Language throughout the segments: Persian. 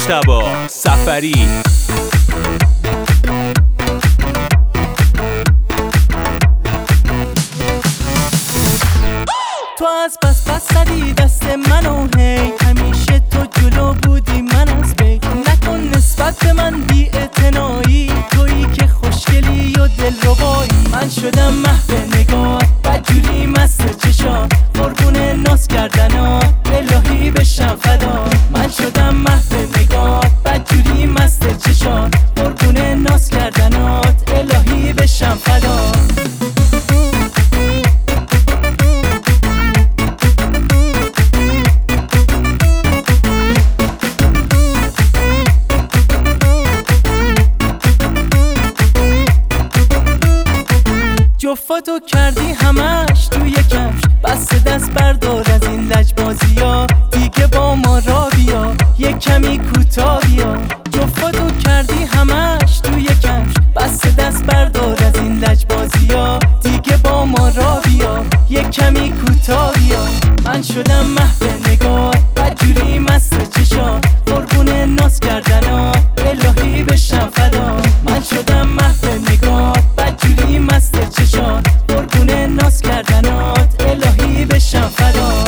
مجتبی سفری. تو از پس زدی دست منو، هی همیشه تو جلو بودی من از پی. نکن نسبت به من بی اعتنایی، تویی که خوشگلی و دلربایی. من شدم محو نگاه، بدجوری مست چشات، قربون ناز کردنات، الهی بشم فدا. من شدم محو نگاه، بدجوری مست چشات، قربون ناز کردنات، الهی بشم فدا. جفتو کردی همش توی کفش، بس دست بردار از این لجبازیا، دیگه با ما را بیا یک کمی کوتاه بیا. جفتو کردی همش توی کفش، بس دست بردار از این لجبازیا، دیگه با ما را بیا یک کمی کوتاه بیا. من شدم محو نگاه، بدجوری مست چشات، قربون ناز کردنات، الهی بشم فدا. من شدم محو نگاه، بدجوری مست چشات، قربون ناز کردنات، الهی بشم فدا.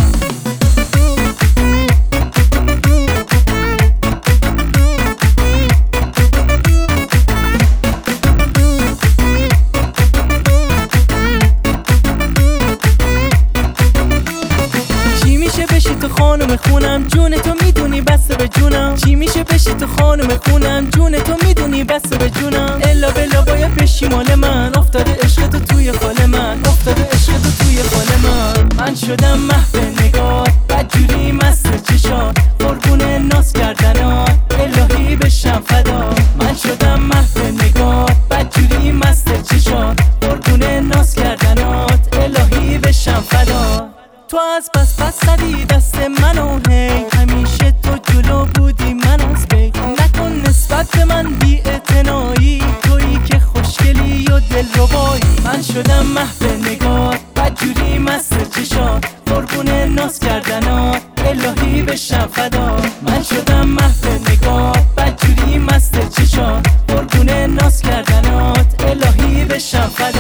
چی میشه بشی تو خانم خونم، جون تو میدونی بسته به جونم. چی میشه بشی تو خانم خونم، جون تو میدونی بسته به جونم. الا بلا باید بشی مال من، افتاده عشق تو توی خال من، افتاده عشق تو توی خال من. من شدم محو نگاه، بدجوری مست چشات، قربون ناز کردنات، الهی بشم فدا. من شدم محو نگاه، بدجوری مست چشات، قربون ناز کردنات، الهی بشم فدا. تو از پس زدی دست منو، هی همیشه تو جلو بودی من از پی. نکن نسبت به من بی اعتنایی، تویی که خوشگلی و دلربایی. من شدم محو نگاه، بدجوری مست چشات، قربون ناز کردنات، الهی بشم فدا. من شدم محو نگاه، بدجوری مست چشات، قربون ناز کردنات، الهی بشم فدا.